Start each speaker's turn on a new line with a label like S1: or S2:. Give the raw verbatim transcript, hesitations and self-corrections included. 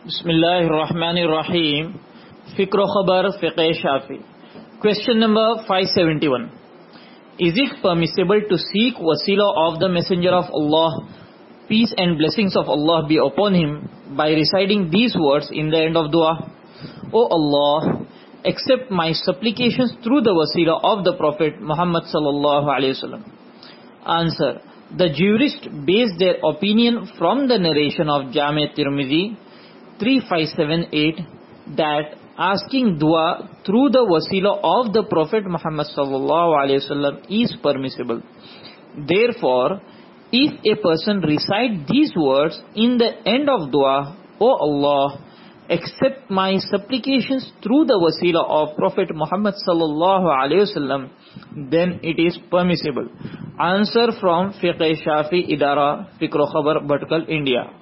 S1: Bismillahir Rahmanir Rahim. Fikr Khabar Fiqh Shafi. Question number five seventy-one. Is it permissible to seek wasila of the Messenger of Allah, peace and blessings of Allah be upon him, by reciting these words in the end of dua? O Allah, accept my supplications through the wasila of the Prophet Muhammad sallallahu alaihi wasallam. Answer. The jurists base their opinion from the narration of Jami' Tirmidhi three five seven eight that asking dua through the wasila of the Prophet Muhammad sallallahu alaihi wasallam is permissible. Therefore, if a person recite these words in the end of dua, O Allah, accept my supplications through the wasila of Prophet Muhammad sallallahu alaihi wasallam, then it is permissible. Answer from Fiqh Shafi Idara, Fikr Khabar, Bhatkal, India.